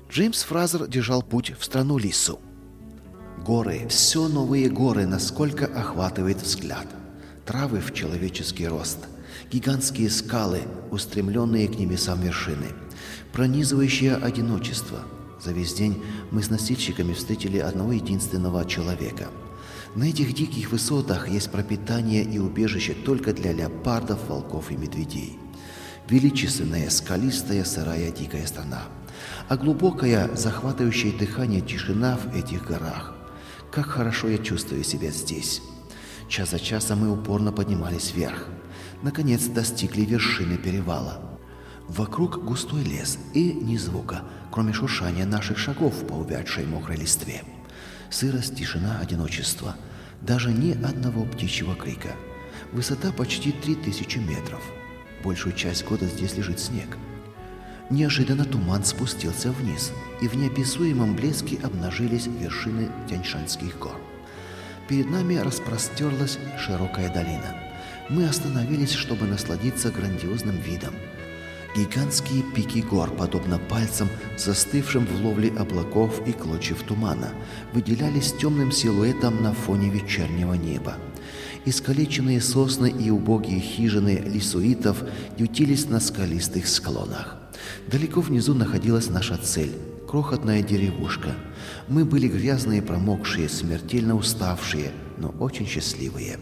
Джеймс Фразер держал путь в страну Лису. Горы, все новые горы, насколько охватывает взгляд. Травы в человеческий рост. Гигантские скалы, устремленные к небесам вершины. Пронизывающее одиночество. За весь день мы с носильщиками встретили одного единственного человека. На этих диких высотах есть пропитание и убежище только для леопардов, волков и медведей. Величественная, скалистая, сырая, дикая страна. А глубокое, захватывающее дыхание тишина в этих горах. Как хорошо я чувствую себя здесь. Час за часом мы упорно поднимались вверх. Наконец достигли вершины перевала. Вокруг густой лес и ни звука, кроме шуршания наших шагов по увядшей мокрой листве. Сырость, тишина, одиночество. Даже ни одного птичьего крика. Высота почти 3000 метров. Большую часть года здесь лежит снег. Неожиданно туман спустился вниз, и в неописуемом блеске обнажились вершины Тяньшанских гор. Перед нами распростерлась широкая долина. Мы остановились, чтобы насладиться грандиозным видом. Гигантские пики гор, подобно пальцам, застывшим в ловле облаков и клочьев тумана, выделялись темным силуэтом на фоне вечернего неба. Искалеченные сосны и убогие хижины лисуитов ютились на скалистых склонах. Далеко внизу находилась наша цель – крохотная деревушка. Мы были грязные, промокшие, смертельно уставшие, но очень счастливые.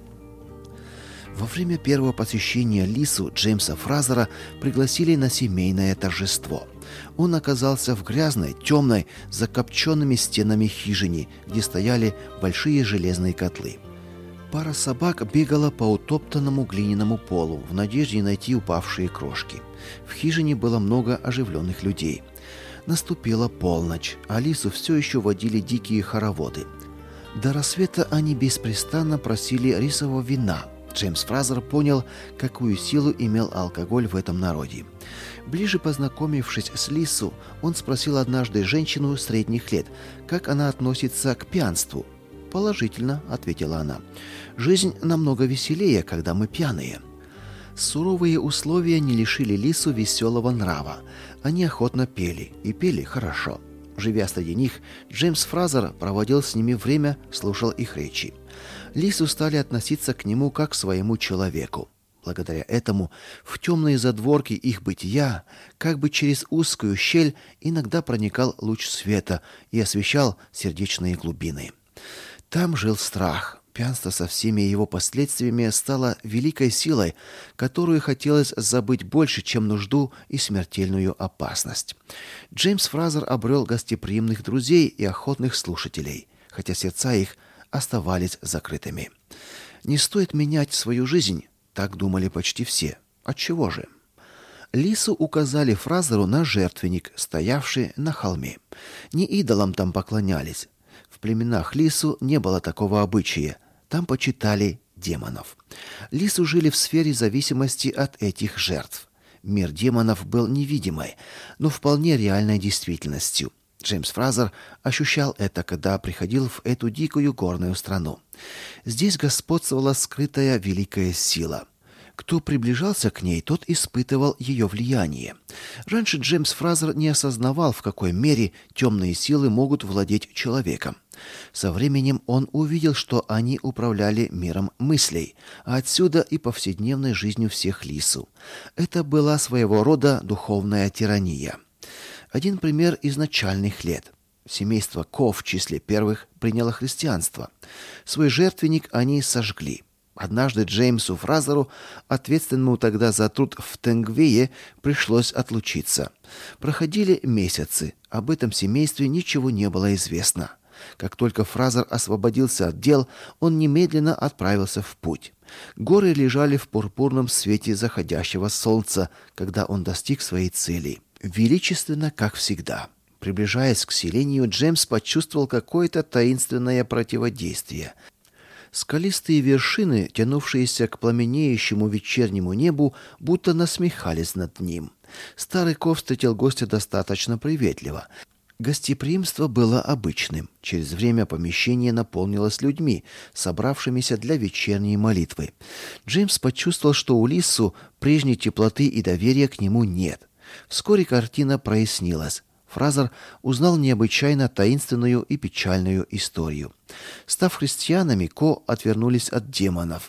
Во время первого посещения Лису Джеймса Фразера пригласили на семейное торжество. Он оказался в грязной, темной, закопченными стенами хижине, где стояли большие железные котлы. Пара собак бегала по утоптанному глиняному полу в надежде найти упавшие крошки. В хижине было много оживленных людей. Наступила полночь, а Лису все еще водили дикие хороводы. До рассвета они беспрестанно просили рисового вина. Джеймс Фразер понял, какую силу имел алкоголь в этом народе. Ближе познакомившись с Лису, он спросил однажды женщину средних лет, как она относится к пьянству. «Положительно», — ответила она. «Жизнь намного веселее, когда мы пьяные». Суровые условия не лишили Лису веселого нрава. Они охотно пели, и пели хорошо. Живя среди них, Джеймс Фразер проводил с ними время, слушал их речи. Лису стали относиться к нему как к своему человеку. Благодаря этому в темные задворки их бытия, как бы через узкую щель, иногда проникал луч света и освещал сердечные глубины. Там жил страх. Пьянство со всеми его последствиями стало великой силой, которую хотелось забыть больше, чем нужду и смертельную опасность. Джеймс Фразер обрел гостеприимных друзей и охотных слушателей, хотя сердца их оставались закрытыми. Не стоит менять свою жизнь, так думали почти все. Отчего же? Лису указали Фразеру на жертвенник, стоявший на холме. Не идолам там поклонялись. В племенах Лису не было такого обычая. Там почитали демонов. Лису жили в сфере зависимости от этих жертв. Мир демонов был невидимой, но вполне реальной действительностью. Джеймс Фразер ощущал это, когда приходил в эту дикую горную страну. Здесь господствовала скрытая великая сила. Кто приближался к ней, тот испытывал ее влияние. Раньше Джеймс Фразер не осознавал, в какой мере темные силы могут владеть человеком. Со временем он увидел, что они управляли миром мыслей, а отсюда и повседневной жизнью всех Лису. Это была своего рода духовная тирания. Один пример из начальных лет. Семейство Ко в числе первых приняло христианство. Свой жертвенник они сожгли. Однажды Джеймсу Фразеру, ответственному тогда за труд в Тенгвее, пришлось отлучиться. Проходили месяцы. Об этом семействе ничего не было известно. Как только Фразер освободился от дел, он немедленно отправился в путь. Горы лежали в пурпурном свете заходящего солнца, когда он достиг своей цели. Величественно, как всегда. Приближаясь к селению, Джеймс почувствовал какое-то таинственное противодействие. Скалистые вершины, тянувшиеся к пламенеющему вечернему небу, будто насмехались над ним. Старый Ко встретил гостя достаточно приветливо. Гостеприимство было обычным. Через время помещение наполнилось людьми, собравшимися для вечерней молитвы. Джеймс почувствовал, что у Лису прежней теплоты и доверия к нему нет. Вскоре картина прояснилась. Фразер узнал необычайно таинственную и печальную историю. Став христианами, Ко отвернулись от демонов.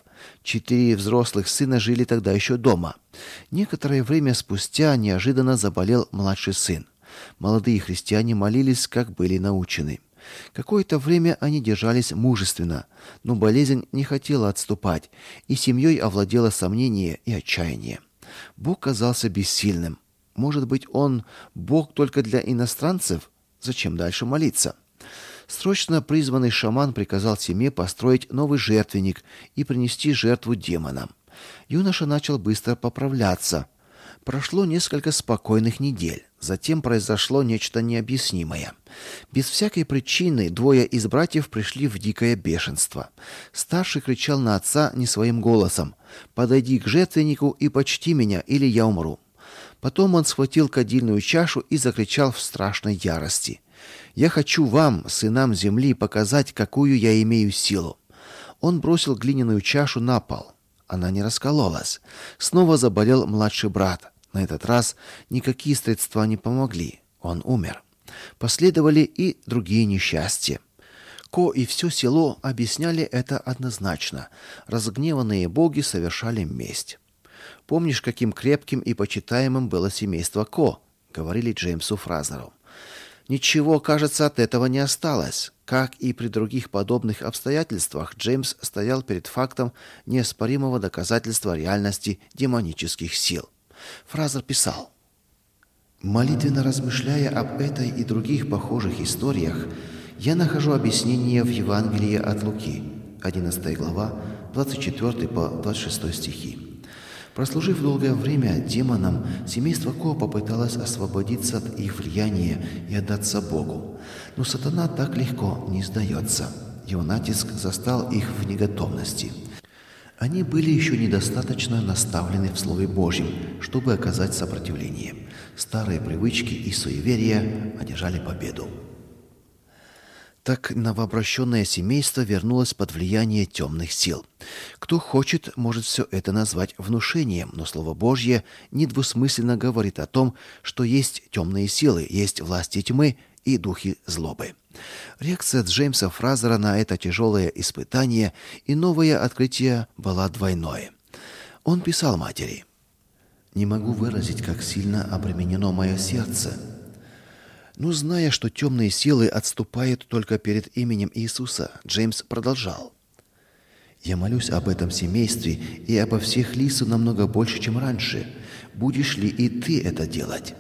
4 взрослых сына жили тогда еще дома. Некоторое время спустя неожиданно заболел младший сын. Молодые христиане молились, как были научены. Какое-то время они держались мужественно, но болезнь не хотела отступать, и семьей овладело сомнение и отчаяние. Бог казался бессильным. Может быть, он Бог только для иностранцев? Зачем дальше молиться? Срочно призванный шаман приказал семье построить новый жертвенник и принести жертву демонам. Юноша начал быстро поправляться. Прошло несколько спокойных недель. Затем произошло нечто необъяснимое. Без всякой причины 2 из братьев пришли в дикое бешенство. Старший кричал на отца не своим голосом: «Подойди к жертвеннику и почти меня, или я умру». Потом он схватил кадильную чашу и закричал в страшной ярости: «Я хочу вам, сынам земли, показать, какую я имею силу». Он бросил глиняную чашу на пол. Она не раскололась. Снова заболел младший брат. На этот раз никакие средства не помогли. Он умер. Последовали и другие несчастья. Ко и все село объясняли это однозначно. Разгневанные боги совершали месть. «Помнишь, каким крепким и почитаемым было семейство Ко?» — говорили Джеймсу Фразеру. Ничего, кажется, от этого не осталось. Как и при других подобных обстоятельствах, Джеймс стоял перед фактом неоспоримого доказательства реальности демонических сил. Фразер писал: «Молитвенно размышляя об этой и других похожих историях, я нахожу объяснение в Евангелии от Луки, 11 глава, 24 по 26 стихи. Прослужив долгое время демонам, семейство Ко попыталось освободиться от их влияния и отдаться Богу. Но сатана так легко не сдается. Его натиск застал их в неготовности. Они были еще недостаточно наставлены в Слове Божьем, чтобы оказать сопротивление. Старые привычки и суеверия одержали победу. Так новообращенное семейство вернулось под влияние темных сил. Кто хочет, может все это назвать внушением, но Слово Божье недвусмысленно говорит о том, что есть темные силы, есть власти тьмы и духи злобы. Реакция Джеймса Фразера на это тяжелое испытание и новое открытие была двойное. Он писал матери: «Не могу выразить, как сильно обременено мое сердце». Но зная, что темные силы отступают только перед именем Иисуса, Джеймс продолжал: «Я молюсь об этом семействе и обо всех Лису намного больше, чем раньше. Будешь ли и ты это делать?»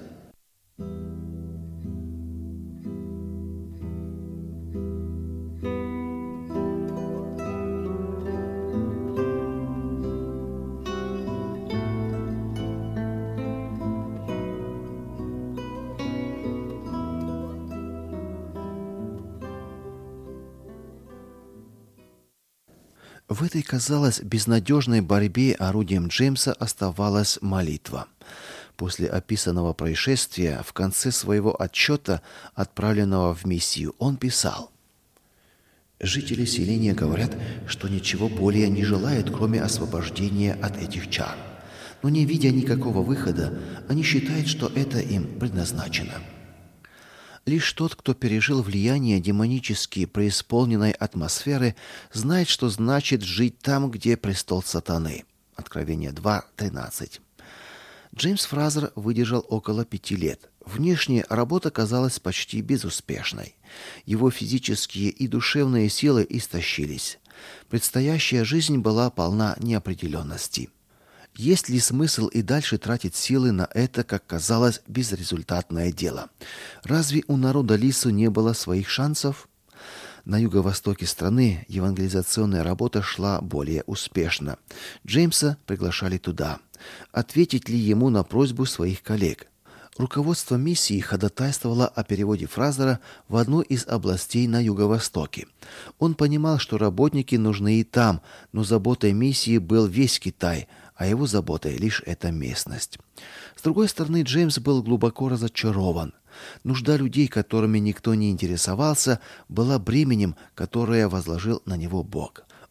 В этой, казалось, безнадежной борьбе орудием Джеймса оставалась молитва. После описанного происшествия, в конце своего отчета, отправленного в миссию, он писал: «Жители селения говорят, что ничего более не желают, кроме освобождения от этих чар. Но не видя никакого выхода, они считают, что это им предназначено». Лишь тот, кто пережил влияние демонически преисполненной атмосферы, знает, что значит жить там, где престол сатаны. Откровение 2:13. Джеймс Фразер выдержал около 5 лет. Внешне работа казалась почти безуспешной. Его физические и душевные силы истощились. Предстоящая жизнь была полна неопределенности. Есть ли смысл и дальше тратить силы на это, как казалось, безрезультатное дело? Разве у народа Лису не было своих шансов? На юго-востоке страны евангелизационная работа шла более успешно. Джеймса приглашали туда. Ответить ли ему на просьбу своих коллег? Руководство миссии ходатайствовало о переводе Фразера в одну из областей на юго-востоке. Он понимал, что работники нужны и там, но заботой миссии был весь Китай, а его заботой лишь эта местность. С другой стороны, Джеймс был глубоко разочарован. Нужда людей, которыми никто не интересовался, была бременем, которое возложил на него Бог.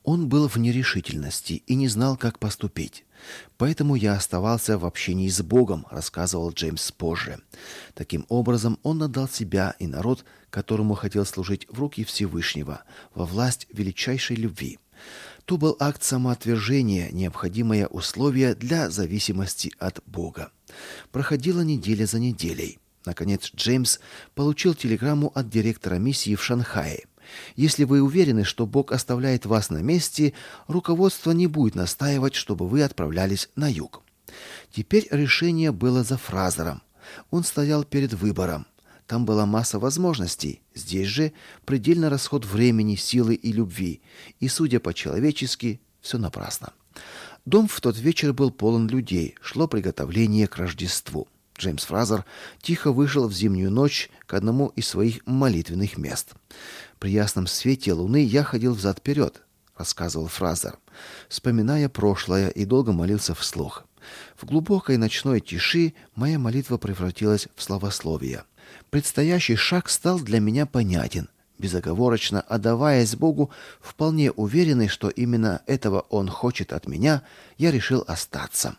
Он был в нерешительности и не знал, как поступить. «Поэтому я оставался в общении с Богом», — рассказывал Джеймс позже. Таким образом, он отдал себя и народ, которому хотел служить, в руки Всевышнего, во власть величайшей любви. То был акт самоотвержения, необходимое условие для зависимости от Бога. Проходила неделя за неделей. Наконец, Джеймс получил телеграмму от директора миссии в Шанхае. «Если вы уверены, что Бог оставляет вас на месте, руководство не будет настаивать, чтобы вы отправлялись на юг». Теперь решение было за Фразером. Он стоял перед выбором. Там была масса возможностей. Здесь же предельный расход времени, силы и любви. И, судя по-человечески, все напрасно. Дом в тот вечер был полон людей. Шло приготовление к Рождеству. Джеймс Фразер тихо вышел в зимнюю ночь к одному из своих молитвенных мест. «При ясном свете луны я ходил взад-вперед», — рассказывал Фразер, вспоминая прошлое, и долго молился вслух. «В глубокой ночной тиши моя молитва превратилась в славословие. Предстоящий шаг стал для меня понятен. Безоговорочно отдаваясь Богу, вполне уверенный, что именно этого Он хочет от меня, я решил остаться».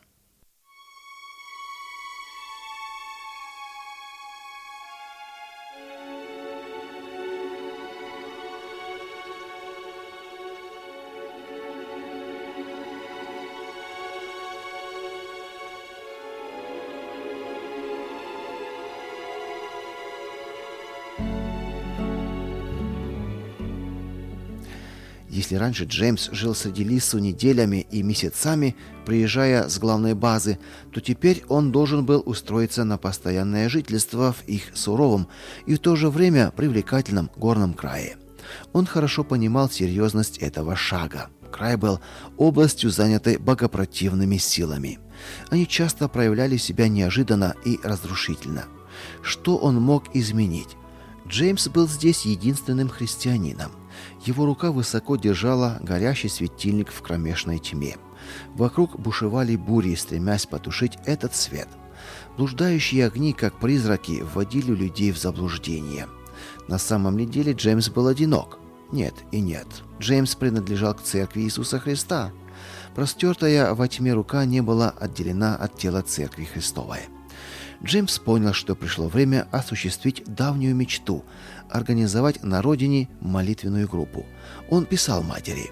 Если раньше Джеймс жил среди лису неделями и месяцами, приезжая с главной базы, то теперь он должен был устроиться на постоянное жительство в их суровом и в то же время привлекательном горном крае. Он хорошо понимал серьезность этого шага. Край был областью, занятой богопротивными силами. Они часто проявляли себя неожиданно и разрушительно. Что он мог изменить? Джеймс был здесь единственным христианином. Его рука высоко держала горящий светильник в кромешной тьме. Вокруг бушевали бури, стремясь потушить этот свет. Блуждающие огни, как призраки, вводили людей в заблуждение. На самом ли деле Джеймс был одинок? Нет и нет. Джеймс принадлежал к церкви Иисуса Христа. Простертая во тьме рука не была отделена от тела церкви Христовой. Джеймс понял, что пришло время осуществить давнюю мечту – организовать на родине молитвенную группу. Он писал матери: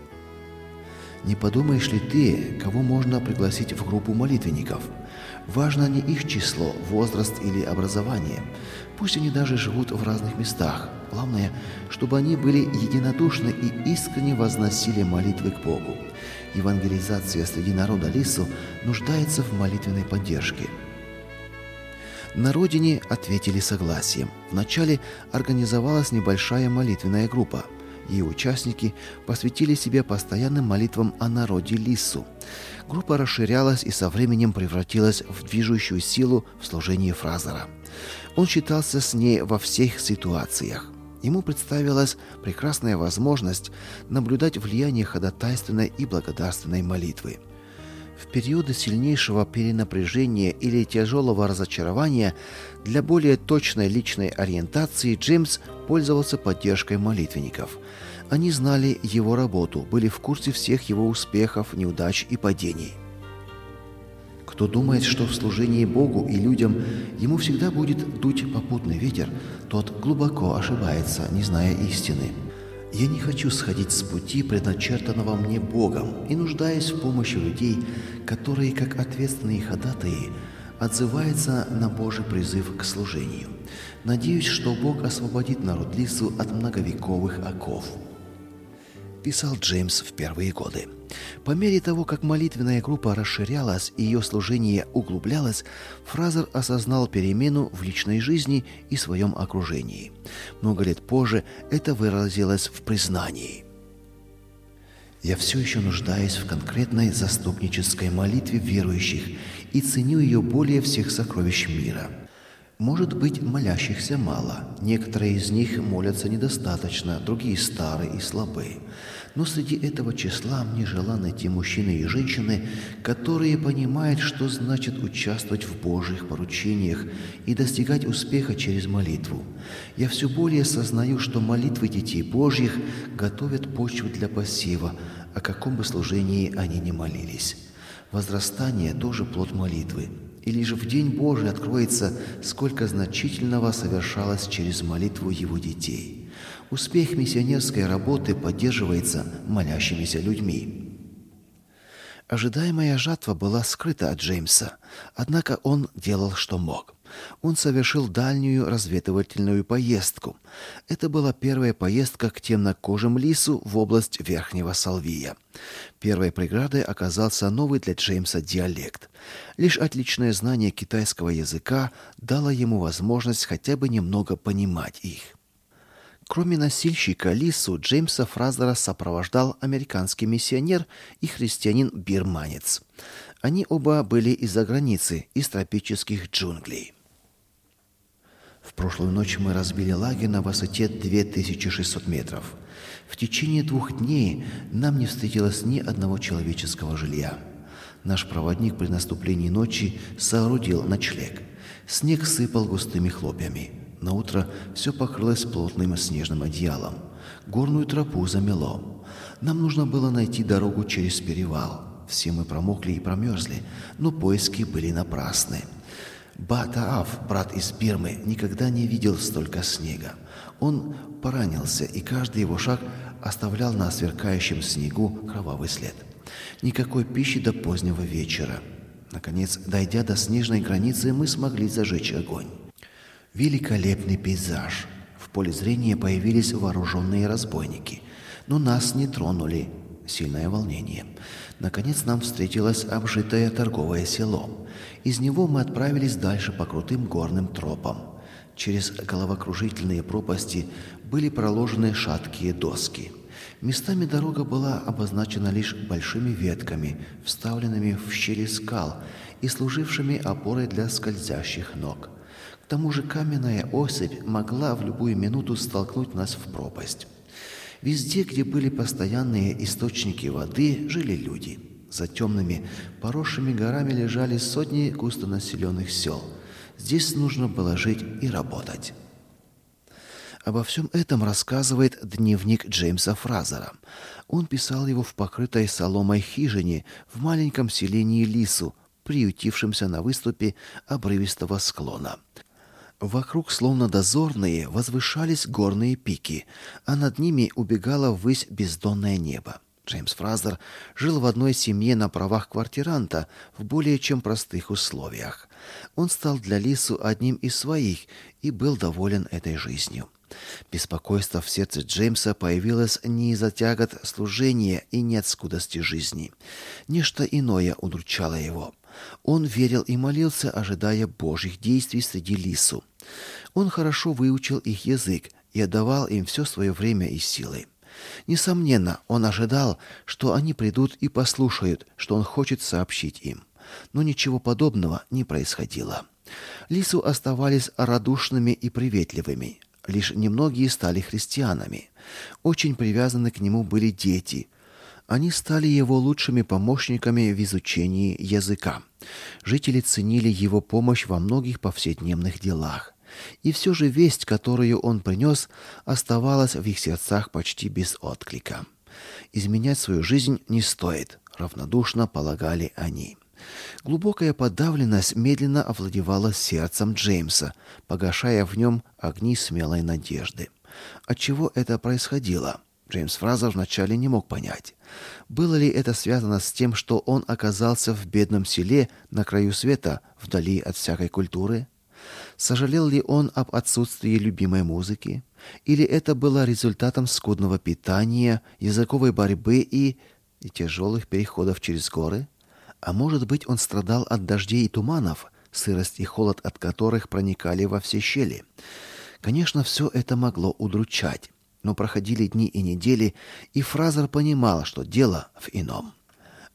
«Не подумаешь ли ты, кого можно пригласить в группу молитвенников? Важно не их число, возраст или образование. Пусть они даже живут в разных местах. Главное, чтобы они были единодушны и искренне возносили молитвы к Богу. Евангелизация среди народа лису нуждается в молитвенной поддержке». На родине ответили согласием. Вначале организовалась небольшая молитвенная группа. Ее участники посвятили себя постоянным молитвам о народе лису. Группа расширялась и со временем превратилась в движущую силу в служении Фразера. Он считался с ней во всех ситуациях. Ему представилась прекрасная возможность наблюдать влияние ходатайственной и благодарственной молитвы. В периоды сильнейшего перенапряжения или тяжелого разочарования для более точной личной ориентации Джеймс пользовался поддержкой молитвенников. Они знали его работу, были в курсе всех его успехов, неудач и падений. Кто думает, что в служении Богу и людям ему всегда будет дуть попутный ветер, тот глубоко ошибается, не зная истины. Я не хочу сходить с пути, предначертанного мне Богом, и нуждаюсь в помощи людей, которые, как ответственные ходатаи, отзываются на Божий призыв к служению. Надеюсь, что Бог освободит народ лису от многовековых оков. Писал Джеймс в первые годы. По мере того, как молитвенная группа расширялась и ее служение углублялось, Фразер осознал перемену в личной жизни и своем окружении. Много лет позже это выразилось в признании: «Я все еще нуждаюсь в конкретной заступнической молитве верующих и ценю ее более всех сокровищ мира. Может быть, молящихся мало. Некоторые из них молятся недостаточно, другие старые и слабые. Но среди этого числа мне желано найти мужчины и женщины, которые понимают, что значит участвовать в Божьих поручениях и достигать успеха через молитву. Я все более осознаю, что молитвы детей Божьих готовят почву для посева, о каком бы служении они ни молились. Возрастание тоже плод молитвы. И лишь в день Божий откроется, сколько значительного совершалось через молитву его детей. Успех миссионерской работы поддерживается молящимися людьми. Ожидаемая жатва была скрыта от Джеймса, однако он делал, что мог. Он совершил дальнюю разведывательную поездку. Это была первая поездка к темнокожим лису в область Верхнего Салвия. Первой преградой оказался новый для Джеймса диалект. Лишь отличное знание китайского языка дало ему возможность хотя бы немного понимать их. Кроме носильщика лису, Джеймса Фразера сопровождал американский миссионер и христианин-бирманец. Они оба были из-за границы, из тропических джунглей. В прошлую ночь мы разбили лагерь на высоте 2600 метров. В течение 2 дней нам не встретилось ни одного человеческого жилья. Наш проводник при наступлении ночи соорудил ночлег. Снег сыпал густыми хлопьями. Наутро все покрылось плотным снежным одеялом. Горную тропу замело. Нам нужно было найти дорогу через перевал. Все мы промокли и промерзли, но поиски были напрасны. Батаав, брат из Бирмы, никогда не видел столько снега. Он поранился, и каждый его шаг оставлял на сверкающем снегу кровавый след. Никакой пищи до позднего вечера. Наконец, дойдя до снежной границы, мы смогли зажечь огонь. Великолепный пейзаж. В поле зрения появились вооруженные разбойники, но нас не тронули. Сильное волнение. Наконец нам встретилось обжитое торговое село. Из него мы отправились дальше по крутым горным тропам. Через головокружительные пропасти были проложены шаткие доски. Местами дорога была обозначена лишь большими ветками, вставленными в щели скал и служившими опорой для скользящих ног. К тому же каменная осыпь могла в любую минуту столкнуть нас в пропасть. Везде, где были постоянные источники воды, жили люди. За темными, поросшими горами лежали сотни густонаселенных сел. Здесь нужно было жить и работать. Обо всем этом рассказывает дневник Джеймса Фразера. Он писал его в покрытой соломой хижине в маленьком селении Лису, приютившемся на выступе обрывистого склона. Вокруг, словно дозорные, возвышались горные пики, а над ними убегало ввысь бездонное небо. Джеймс Фразер жил в одной семье на правах квартиранта в более чем простых условиях. Он стал для Лису одним из своих и был доволен этой жизнью. Беспокойство в сердце Джеймса появилось не из-за тягот служения и не от скудости жизни. Нечто иное удручало его. Он верил и молился, ожидая Божьих действий среди Лису. Он хорошо выучил их язык и отдавал им все свое время и силы. Несомненно, он ожидал, что они придут и послушают, что он хочет сообщить им. Но ничего подобного не происходило. Лису оставались радушными и приветливыми. Лишь немногие стали христианами. Очень привязаны к нему были дети. Они стали его лучшими помощниками в изучении языка. Жители ценили его помощь во многих повседневных делах. И все же весть, которую он принес, оставалась в их сердцах почти без отклика. Изменять свою жизнь не стоит, равнодушно полагали они. Глубокая подавленность медленно овладевала сердцем Джеймса, погашая в нем огни смелой надежды. Отчего это происходило? Джеймс Фразер вначале не мог понять. Было ли это связано с тем, что он оказался в бедном селе на краю света, вдали от всякой культуры? Сожалел ли он об отсутствии любимой музыки? Или это было результатом скудного питания, языковой борьбы и тяжелых переходов через горы? А может быть, он страдал от дождей и туманов, сырость и холод от которых проникали во все щели? Конечно, все это могло удручать. Но проходили дни и недели, и Фразер понимал, что дело в ином.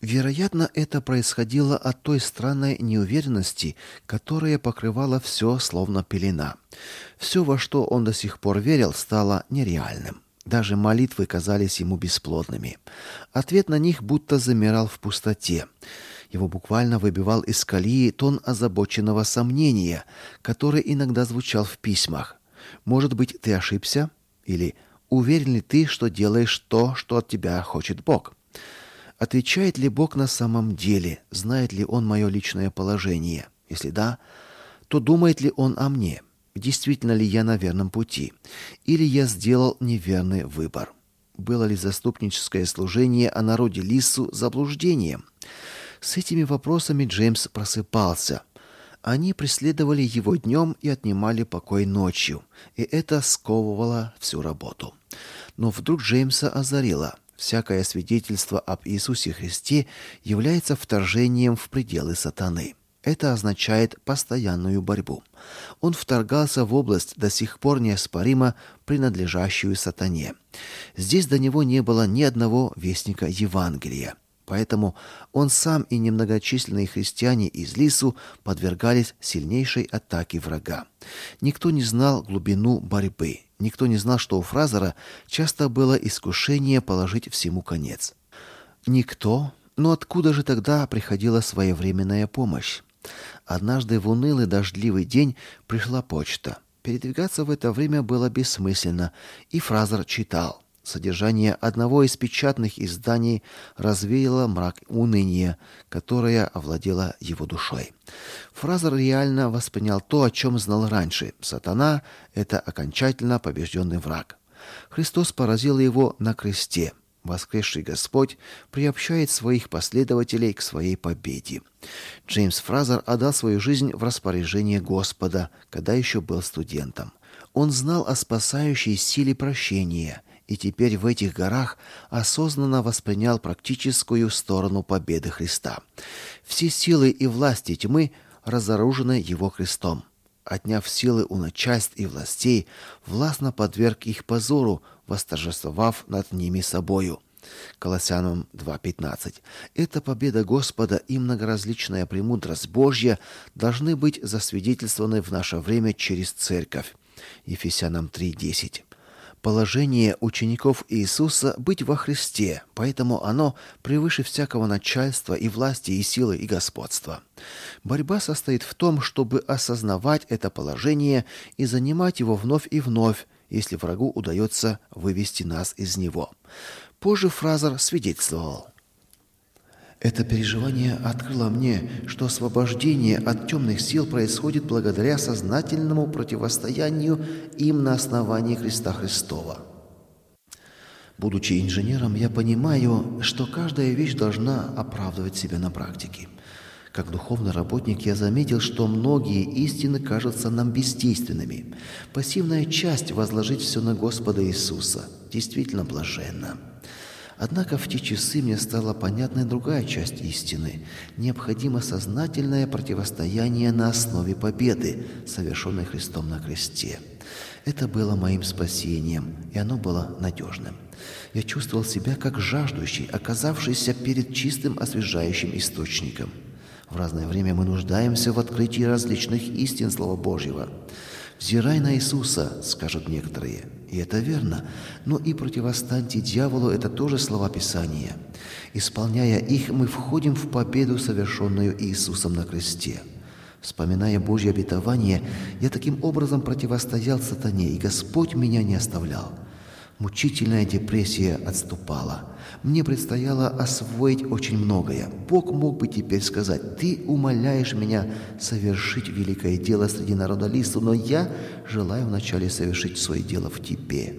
Вероятно, это происходило от той странной неуверенности, которая покрывала все словно пелена. Все, во что он до сих пор верил, стало нереальным. Даже молитвы казались ему бесплодными. Ответ на них будто замирал в пустоте. Его буквально выбивал из колеи тон озабоченного сомнения, который иногда звучал в письмах. «Может быть, ты ошибся?» Или «Уверен ли ты, что делаешь то, что от тебя хочет Бог?» Отвечает ли Бог на самом деле? Знает ли Он мое личное положение? Если да, то думает ли Он о мне? Действительно ли я на верном пути? Или я сделал неверный выбор? Было ли заступническое служение о народе Лиссу заблуждением? С этими вопросами Джеймс просыпался. Они преследовали его днем и отнимали покой ночью, и это сковывало всю работу. Но вдруг Джеймса озарило. Всякое свидетельство об Иисусе Христе является вторжением в пределы сатаны. Это означает постоянную борьбу. Он вторгался в область, до сих пор неоспоримо принадлежащую сатане. Здесь до него не было ни одного вестника Евангелия. Поэтому он сам и немногочисленные христиане из Лиссу подвергались сильнейшей атаке врага. Никто не знал глубину борьбы. Никто не знал, что у Фразера часто было искушение положить всему конец. Никто, но откуда же тогда приходила своевременная помощь? Однажды в унылый дождливый день пришла почта. Передвигаться в это время было бессмысленно, и Фразер читал. Содержание одного из печатных изданий развеяло мрак уныния, которое овладело его душой. Фразер реально воспринял то, о чем знал раньше. Сатана — это окончательно побежденный враг. Христос поразил его на кресте. Воскресший Господь приобщает своих последователей к своей победе. Джеймс Фразер отдал свою жизнь в распоряжение Господа, когда еще был студентом. Он знал о спасающей силе прощения — и теперь в этих горах осознанно воспринял практическую сторону победы Христа. Все силы и власти тьмы разоружены его крестом. Отняв силы у начальств и властей, властно подверг их позору, восторжествовав над ними собою. Колоссянам 2:15. Эта победа Господа и многоразличная премудрость Божья должны быть засвидетельствованы в наше время через церковь. Ефесянам 3:10. Положение учеников Иисуса быть во Христе, поэтому оно превыше всякого начальства и власти, и силы, и господства. Борьба состоит в том, чтобы осознавать это положение и занимать его вновь и вновь, если врагу удается вывести нас из него. Позже Фразер свидетельствовал: «Это переживание открыло мне, что освобождение от темных сил происходит благодаря сознательному противостоянию им на основании Христа Христова. Будучи инженером, я понимаю, что каждая вещь должна оправдывать себя на практике. Как духовный работник я заметил, что многие истины кажутся нам бесдейственными. Пассивная часть — возложить все на Господа Иисуса — действительно блаженна. Однако в те часы мне стала понятна другая часть истины. Необходимо сознательное противостояние на основе победы, совершенной Христом на кресте. Это было моим спасением, и оно было надежным. Я чувствовал себя как жаждущий, оказавшийся перед чистым освежающим источником. В разное время мы нуждаемся в открытии различных истин Слова Божьего. «Взирай на Иисуса», — скажут некоторые. И это верно, но и противостаньте дьяволу — это тоже слова Писания. Исполняя их, мы входим в победу, совершенную Иисусом на кресте. Вспоминая Божье обетование, я таким образом противостоял сатане, и Господь меня не оставлял. Мучительная депрессия отступала. Мне предстояло освоить очень многое. Бог мог бы теперь сказать: «Ты умоляешь меня совершить великое дело среди народа Лиссу, но я желаю вначале совершить свое дело в тебе».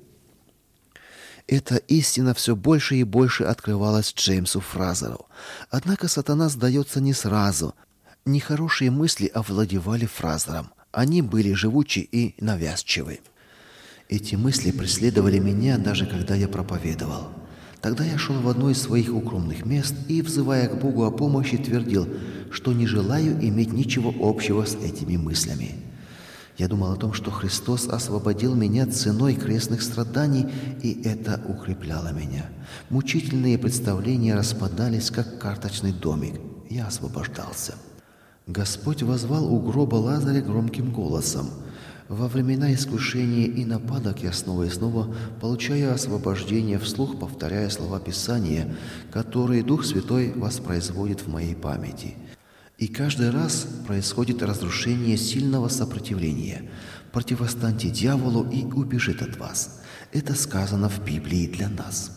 Эта истина все больше и больше открывалась Джеймсу Фразеру. Однако сатана сдается не сразу. Нехорошие мысли овладевали Фразером. Они были живучи и навязчивы. Эти мысли преследовали меня, даже когда я проповедовал. Тогда я шел в одно из своих укромных мест и, взывая к Богу о помощи, твердил, что не желаю иметь ничего общего с этими мыслями. Я думал о том, что Христос освободил меня ценой крестных страданий, и это укрепляло меня. Мучительные представления распадались, как карточный домик. Я освобождался. Господь воззвал у гроба Лазаря громким голосом. Во времена искушения и нападок я снова и снова получаю освобождение, вслух повторяя слова Писания, которые Дух Святой воспроизводит в моей памяти. И каждый раз происходит разрушение сильного сопротивления. Противостаньте дьяволу, и убежит от вас. Это сказано в Библии для нас.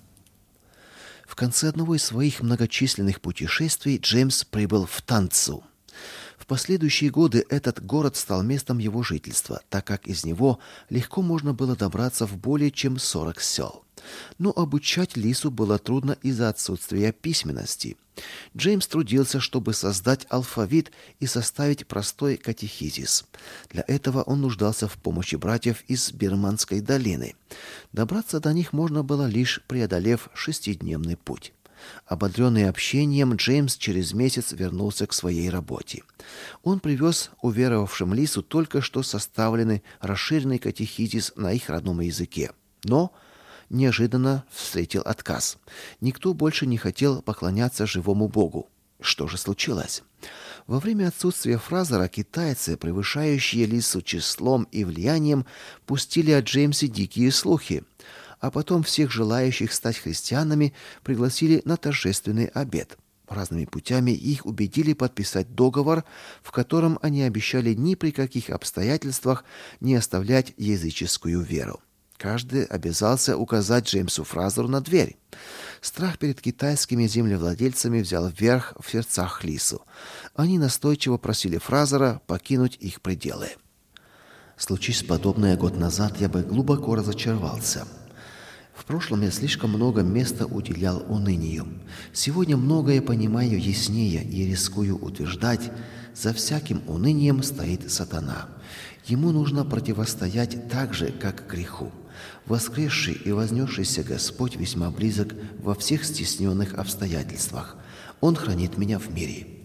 В конце одного из своих многочисленных путешествий Джеймс прибыл в Танцу. В последующие годы этот город стал местом его жительства, так как из него легко можно было добраться в более чем 40 сел. Но обучать Лису было трудно из-за отсутствия письменности. Джеймс трудился, чтобы создать алфавит и составить простой катехизис. Для этого он нуждался в помощи братьев из Бирманской долины. Добраться до них можно было лишь преодолев 6-дневный путь. Ободренный общением, Джеймс через месяц вернулся к своей работе. Он привез уверовавшим Лису только что составленный расширенный катехизис на их родном языке. Но неожиданно встретил отказ. Никто больше не хотел поклоняться живому Богу. Что же случилось? Во время отсутствия Фразера китайцы, превышающие Лису числом и влиянием, пустили о Джеймсе дикие слухи. А потом всех желающих стать христианами пригласили на торжественный обед. Разными путями их убедили подписать договор, в котором они обещали ни при каких обстоятельствах не оставлять языческую веру. Каждый обязался указать Джеймсу Фразеру на дверь. Страх перед китайскими землевладельцами взял вверх в сердцах Лису. Они настойчиво просили Фразера покинуть их пределы. Случись подобное год назад, я бы глубоко разочаровался. В прошлом я слишком много места уделял унынию. Сегодня многое понимаю яснее и рискую утверждать, за всяким унынием стоит сатана. Ему нужно противостоять так же, как греху. Воскресший и вознесшийся Господь весьма близок во всех стесненных обстоятельствах. Он хранит меня в мире.